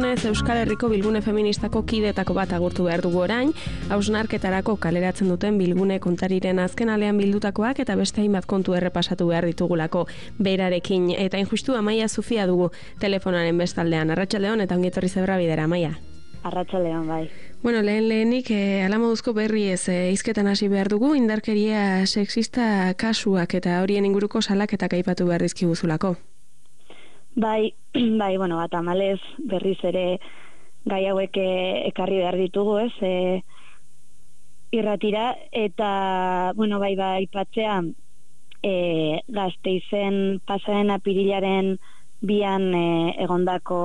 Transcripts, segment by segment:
dugunez, Euskal Herriko bilgune feministako kidetako bat agurtu behar dugu orain, hausnarketarako kaleratzen duten bilgune kontariren azken alean bildutakoak eta beste hainbat kontu errepasatu behar ditugulako berarekin. Eta injustu Amaia Zufia dugu telefonaren bestaldean. Arratsaldeon eta ongi etorri zebra bidera, Amaia. Arratsaldeon, bai. Bueno, lehenik ala moduzko berri ez hizketan hasi behar dugu, indarkeria sexista kasuak eta horien inguruko salaketak aipatu behar dizkiguzulako. Bai, bueno, tamalez berriz ere gai hauek ekarri behar ditugu, ez? Irratira eta, bueno, bai, aipatzea Gasteizen pasaren apirilaren 2an egondako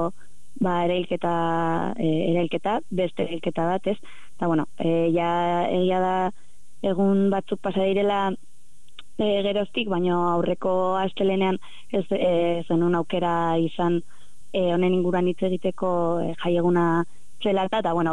erailketa, beste erailketa bat, ez? Eta, bueno, egia da egun batzuk pasa direla geroztik, baina aurreko astelenean ez zenun aukera izan honen inguruan hitz egiteko jaieguna zela eta bueno,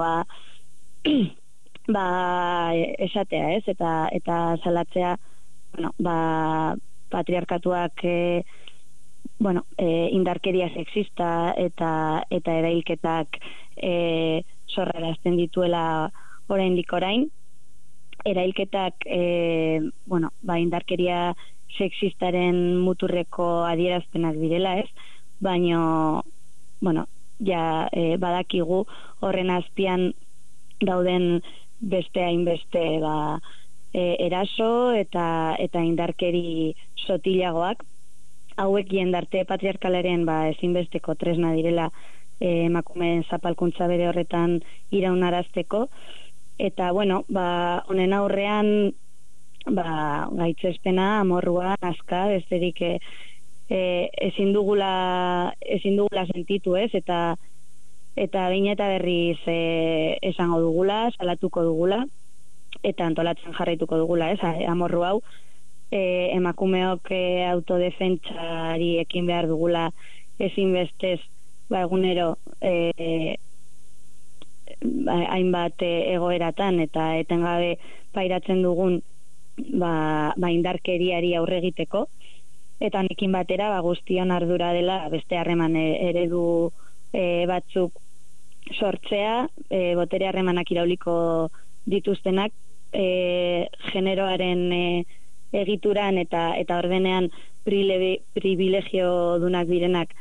esatea, ez? Eta salatzea, bueno, patriarkatuak indarkeria sexista eta erailketak sorrarazten dituela oraindik orain. Erailketak indarkeria sexistaren muturreko adierazpenak direla, ez? Baina, bueno, ja badakigu horren azpian dauden beste hainbeste eraso eta indarkeri sotilagoak. Hauek jendarte patriarkalaren ezinbesteko tresna direla emakumeen zapalkuntza bere horretan iraunarazteko. Eta, bueno, honen aurrean gaitzespena, amorrua, nazka, besterik ezin dugula sentitu, ez? Eta behin eta berriz esango dugula, salatuko dugula, eta antolatzen jarraituko dugula, ez? Amorru hau, emakumeok autodefentsari ekin behar dugula ezinbestez, egunero hainbat egoeratan eta etengabe pairatzen dugun indarkeriari aurre egiteko, eta honekin batera guztion ardura dela beste harreman eredu batzuk sortzea, botere harremanak irauliko dituztenak generoaren egituran eta ordenean privilegio dunak direnak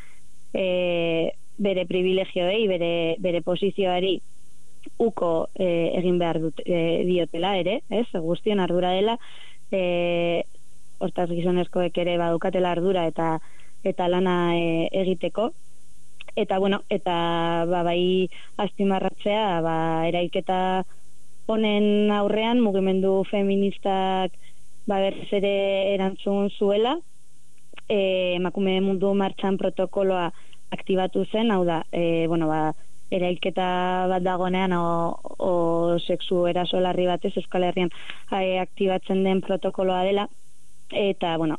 bere privilegioei, bere posizioari uko egin behar diotela ere, ez? Guztion ardura dela, hortaz gizonezkoek ere badukatela ardura eta lana egiteko. Eta, bueno, bai azpimarratzea, erailketa honen aurrean mugimendu feministak berriz ere erantzun zuela, emakume mundu martxan protokoloa aktibatu zen, hau da, erailketa bat dagonean o sexu eraso larri batez Euskal Herrian aktibatzen den protokoloa dela, eta, bueno,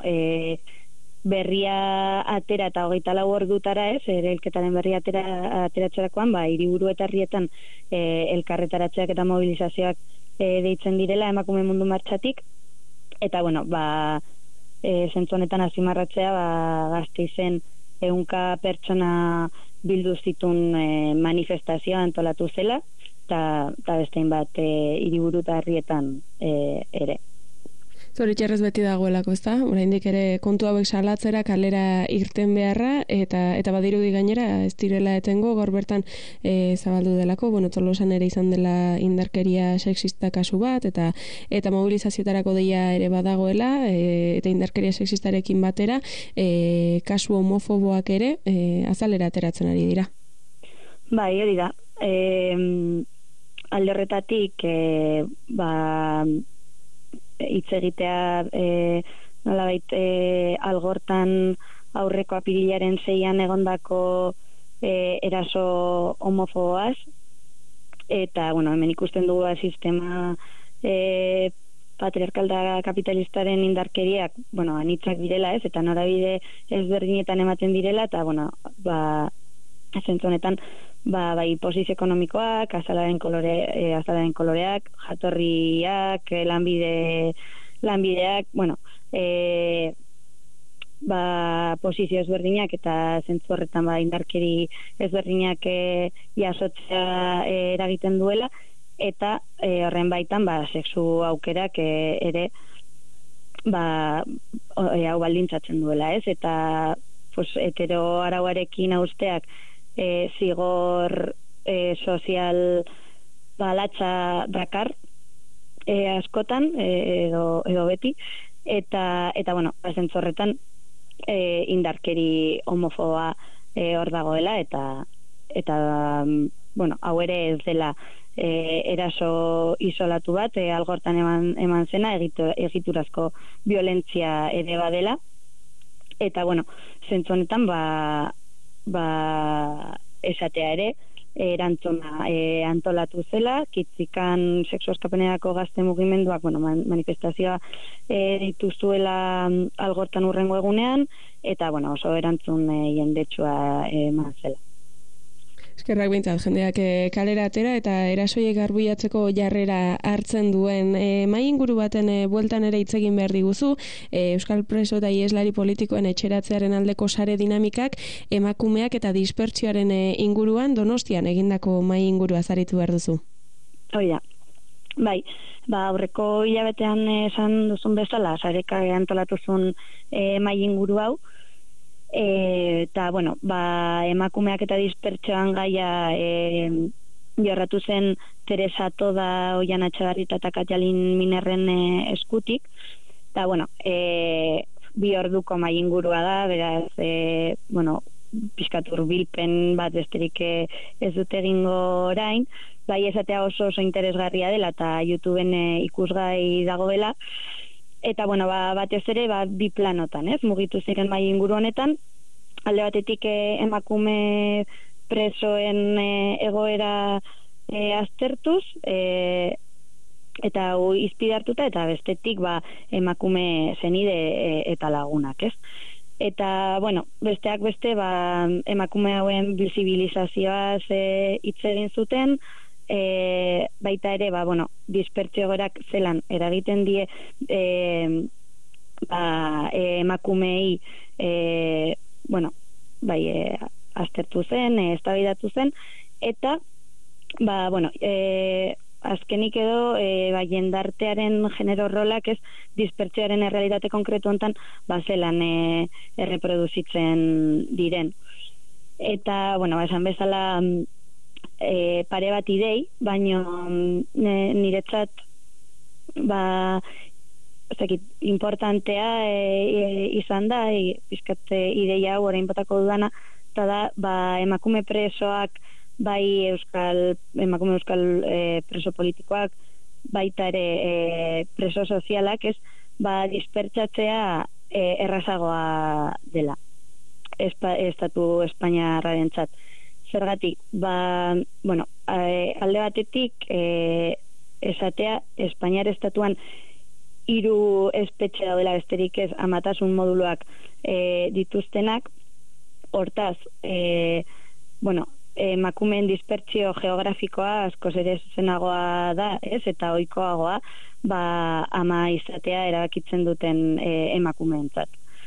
berria atera eta 24 ordutara, ez, erailketaren berria ateratzerakoan, hiriburu eta herrietan elkarretaratzeak eta mobilizazioak deitzen direla emakume mundu martxatik, eta, bueno, zentzu honetan azpimarratzea, Gasteizen 100 pertsona bildu zituen manifestazioa antolatu zela, eta bestein bat hiriburu eta herrietan ere. Zoritxarrez beti dagoelako, ezta? Oraindik ere kontu hauek salatzera kalera irten beharra, eta badirudi gainera ez direla etengo, gaur bertan zabaldu delako, bueno, Tolosan ere izan dela indarkeria sexista kasu bat, eta mobilizazioetarako deia ere badagoela, eta indarkeria sexistarekin batera, kasu homofoboak ere azalera ateratzen ari dira. Bai, hori da. Alde horretatik, hitz egitea nolabait algortan aurreko apirilaren 6an egondako eraso homofoboaz, eta, bueno, hemen ikusten dugu sistema patriarkal da kapitalistaren indarkeriak, bueno, anitzak direla, ez, eta norabide ezberdinetan ematen direla, eta, bueno, zentzu honetan, bai posizio ekonomikoak, azalaren koloreak, jatorriak, lanbideak, bueno, posizio ezberdinak eta zentzu horretan indarkeri ezberdinak jasotzea eragiten duela, eta horren baitan sexu aukerak ere hau baldintzatzen duela, ez? Eta hetero arauarekin hausteak zigor sozial latza dakar askotan edo beti, eta bueno, zentzu horretan indarkeri homofoba hor dagoela, eta bueno, hau ere ez dela eraso isolatu bat, algortan eman zena, egiturazko violentzia ere badela, eta bueno, zentzu honetan esatea ere, erantzuna antolatu zela, Kitzikan sexu askapenerako gazte mugimenduak manifestazioa dituzuela algortan hurrengo egunean, eta oso erantzun jendetsua eman zela. Eskerrak bintzat, jendeak kalera atera eta erasoiek garbuiatzeko jarrera hartzen duen mai inguru baten bueltan ere hitz egin behar diguzu. Euskal preso eta ieslari politikoen etxeratzearen aldeko sare dinamikak emakumeak eta dispertsioaren inguruan Donostian egindako mai ingurua zaritu behar duzu. Hoi da. Bai, aurreko hilabetean esan duzun bezala, sareka antolatuzun mai inguru hau, eta emakumeak eta dispertsioan gaia jorratu zen Teresa Toda, Oiana Etxebarrieta eta Katalin Minerren eskutik, eta bi orduko mai ingurua da, beraz pixkat hurbilpen bat besterik ez dute egingo orain, bai esatea oso interesgarria dela eta YouTubeen ikusgai dagoela, eta batez ere bi planotan, mugitu ziren mai inguru honetan, alde batetik emakume presoen egoera aztertuz, eta izpide hartuta, eta bestetik emakume zenide eta lagunak, ez? Eta, besteak beste, emakume hauen bizibilizazioaz hitz egin zuten, baita ere, dispertsio egoerak zelan eragiten die emakumei aztertu zen, eztabaidatu zen, eta azkenik edo jendartearen genero rolak ez dispertsioaren errealitate konkretu hontan zelan erreproduzitzen diren. Eta, esan bezala pare bat idei, baina niretzat importantea izan da, pizkat ideia hau orain botako dudana, eta da emakume presoak, bai emakume euskal preso politikoak, baita ere preso sozialak, ez, dispertsatzea errazagoa dela estatu espainiarrarentzat. Zergatik, alde batetik esatea Espainiar estatuan 3 espetxe daudela besterik ez amatasun moduluak dituztenak, hortaz, emakumeen dispertsio geografikoa askoz ere zuzenagoa da, ez, eta ohikoagoa ama izatea erabakitzen duten emakumeentzat.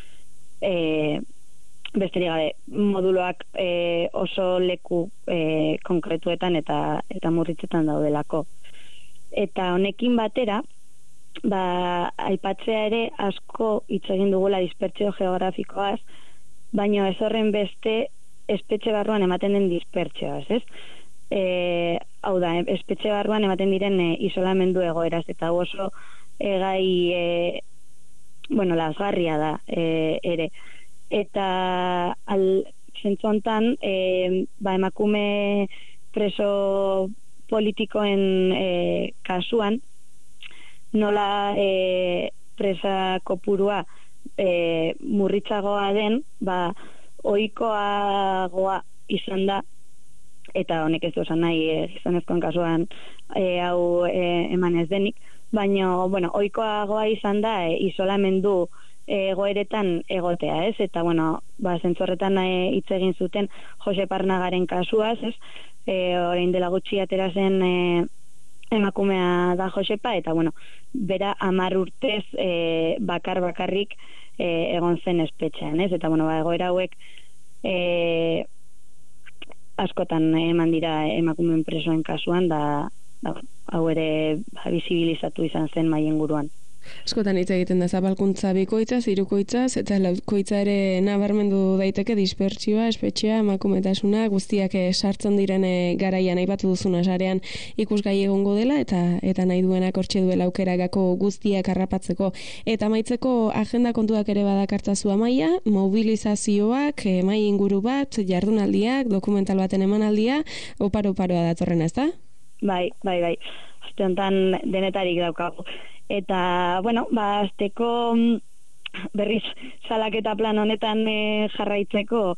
Besterik gabe, moduloak oso leku konkretuetan eta murritzetan daudelako. Eta honekin batera, aipatzea ere asko hitz egin dugula dispertsio geografikoaz, baina ez horren beste espetxe barruan ematen den dispertsioaz, ez? Hau da, espetxe barruan ematen diren isolamendu egoeraz, eta oso gai lazgarria da ere. Eta zentzu hontan emakume preso politikoen kasuan nola presa kopurua murritzagoa den, ohikoagoa izan da, eta honek ez du esan nahi gizonezkoen kasuan hau eman ez denik, baina ohikoagoa izan da isolamendu egoeretan egotea, ez? Eta, zentzorretan hitz egin zuten Jose Parnagaren kasuaz, ez? Orain dela gutxi atera zen emakumea da Josepa, eta, bera 10 urtez bakarrik egon zen espetxean, ez? Eta, bueno, egoera hauek askotan eman dira emakumeen presoen kasuan, hau ere bisibilizatu izan zen mahai inguruan. Askotan hitz egiten da zapalkuntza bikoitzaz, hirukoitzaz, eta laukoitza ere nabarmendu daiteke dispertsioa, espetxea, emakumetasuna, guztiak sartzen diren garaian aipatu duzuna sarean ikusgai egongo dela, eta nahi duenak hortxe duela aukera gako guztiak harrapatzeko. Eta amaitzeko agenda kontuak ere badakartzazu Amaia, mobilizazioak, mahai inguru bat, jardunaldiak, dokumental baten emanaldia, oparoa datorrena, ezta? Bai. Aste honetan denetarik daukagu. Eta, bueno, azteko berriz salaketa plan honetan jarraitzeko,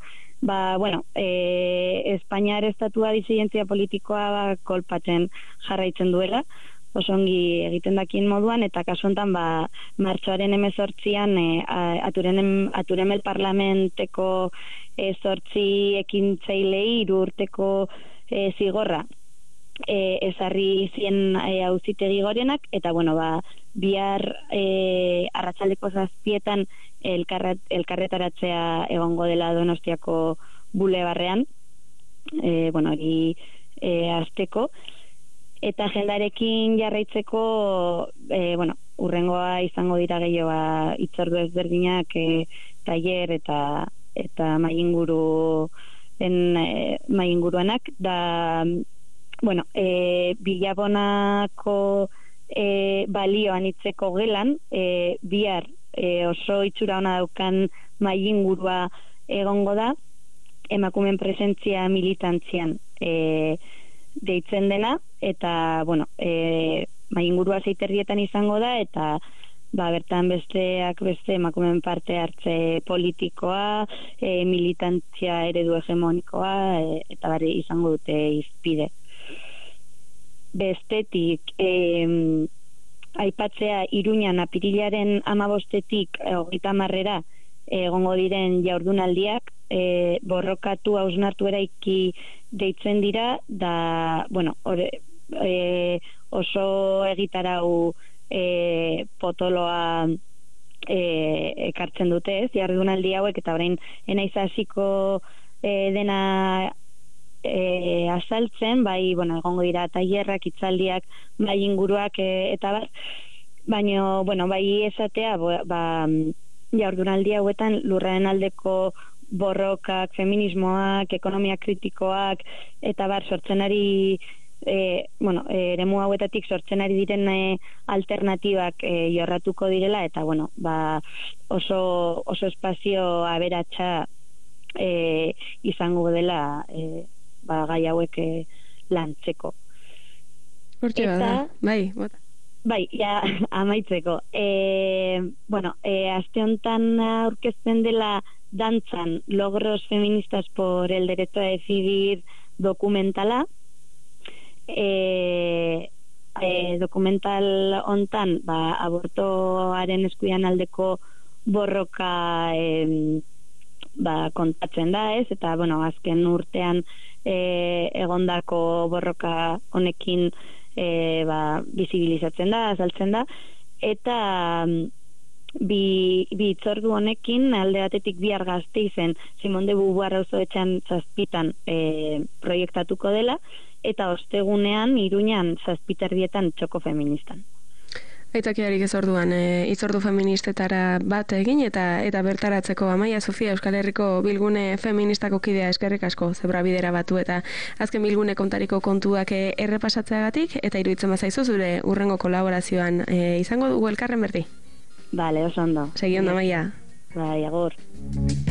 Espainiar estatua disidentzia politikoa kolpatzen jarraitzen duela, osongi egiten dakin moduan, eta kasu honetan martxoaren 18an Aturemel parlamenteko 8 ekintzailei 3 urteko zigorra ezarri zien auzitegi gorenak, eta bihar arratsaldeko 7etan elkarretaratzea egongo dela Donostiako bulebarrean, hori hasteko, eta agendarekin jarraitzeko urrengoa izango dira gehiago hitzordu ezberdinak, tailer eta mahai inguruanak da. Bilabonako balioan itzeko gelan, bihar oso itxura ona daukan mahai ingurua egongo da, emakumeen presentzia militantzian deitzen dena, eta mahai ingurua 6:30 izango da, eta bertan beste emakumeen parte hartze politikoa, militantzia eredu hegemonikoa, eta izango dute hizpide. Bestetik, aipatzea Iruñan apirilaren 15-etik 30-era egongo diren jardunaldiak, borrokatu hausnartu eraiki deitzen dira, da, oso egitarau potoloa ekartzen dute, ez, jardunaldi hauek, eta orain enaiz hasiko dena azaltzen, egongo dira tailerrak, hitzaldiak, mahai inguruak, eta baina, bai esatea, jardunaldi hauetan lurraren aldeko borrokak, feminismoak, ekonomia kritikoak, eta sortzen ari, eremu hauetatik sortzen ari diren alternatibak jorratuko direla, eta oso espazio aberatsa izango dela gai hauek lantzeko. Hortxe bada, bota. Bai, amaitzeko. Aste honetan aurkezten dela dantzan Logros Feministas por el Derecho a Decidir dokumentala. Dokumental hontan abortoaren eskubidean aldeko borroka kontatzen da, ez? Eta, azken urtean egondako borroka honekin bisibilizatzen da, azaltzen da, eta bi hitzordu honekin alde batetik bihar Gasteizen Simone de Beauvoir auzoetxean 7 proiektatuko dela, eta ostegunean Iruñan 7:30 txoko feministan. Aitzakiarik ez orduan, hitzordu feministetara bat egin eta bertaratzeko. Amaia Sofia, Euskal Herriko Bilgune Feministako kidea, eskerrik asko Zebrabidera batu eta azken Bilgune kontariko kontuak errepasatzeagatik, eta iruditzen bazaizu zure urrengo kolaborazioan izango dugu elkarren berdi. Bale, oso ondo. Segi ondo, Amaia. Bai, agur.